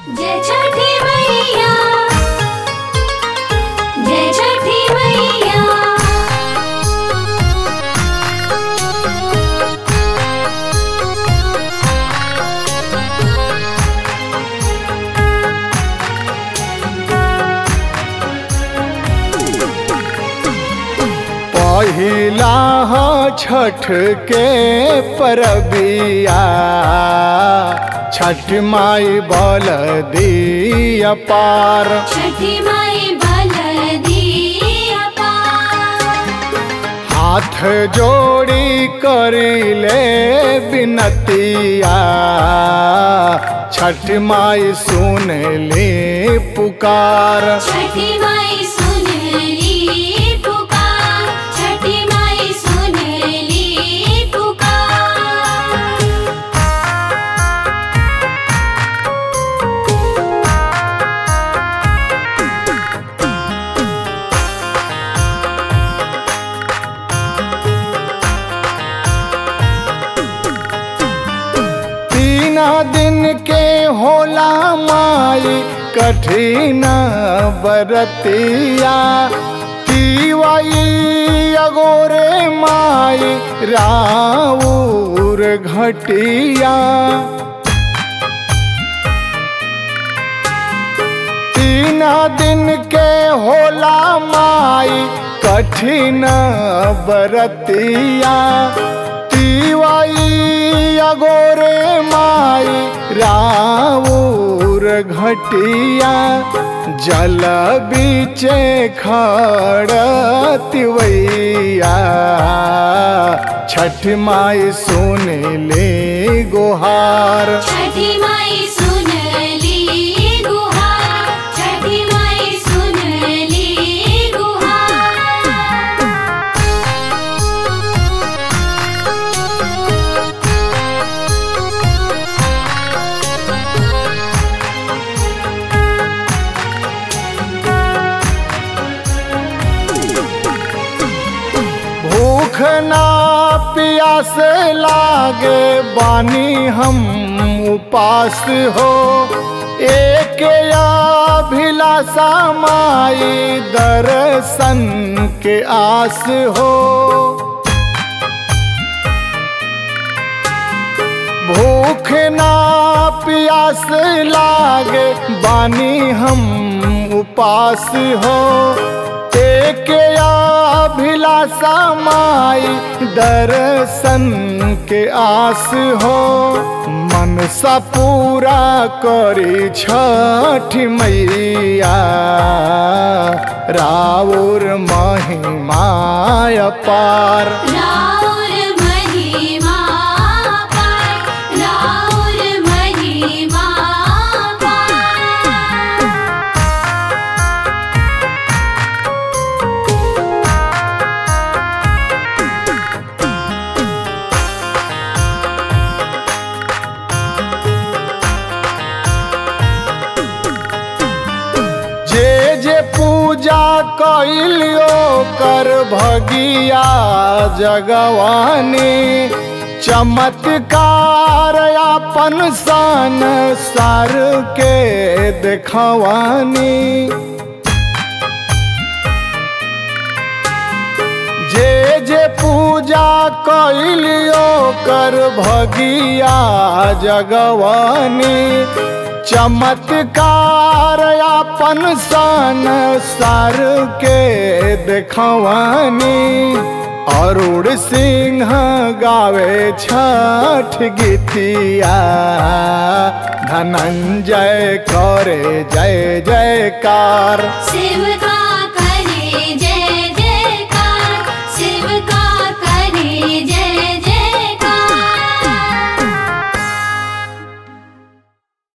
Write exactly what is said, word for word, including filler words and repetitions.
जय छठी मैया, जय छठी मैया। पहिला हो छठ के परबिया, छठ माई बल दिया पार। छठी माई बलदी अपार, हाथ जोड़ी करिले बिनतिया, छठ माई सुन ली पुकार। छठी माई सुन ली पुकार, छठी माई सुन ली पुकार। तीना दिन के होला माई कठिन बरतिया, तिवाई अगोरे माई राउर घटिया। तीना दिन के होला माई कठिन बरतिया, तिवाई अगोरे माई राउर घटिया। जल बीचे खड़तिवैया, छठ माई सुन ले गुहार। छठी माई सुन ली गुहार, छठी माई सुन ली गुहार। भूख ना प्यास लागे बानी हम उपास हो, एक अभिलाषा माई दर्शन के आस हो। भूख ना प्यास लागे बानी हम उपास हो, एक अभिलाषा माई दर्शन के आस हो। मन सा पूरा करी छठ मैया, राउर महिमा अपार। राउर महिमा पार, राउर महिमा पार। जे जे पूजा कइलियो कर भगिया जगवानी, चमत्कार अपन सन सार के देखवानी। जे जे पूजा कइलियो कर भगिया जगवानी, चमत्कार अपन सन सार के देखवानी। अरुण सिंह गावे छठ गीतिया, धनंजय करे जय जयकार। सेवका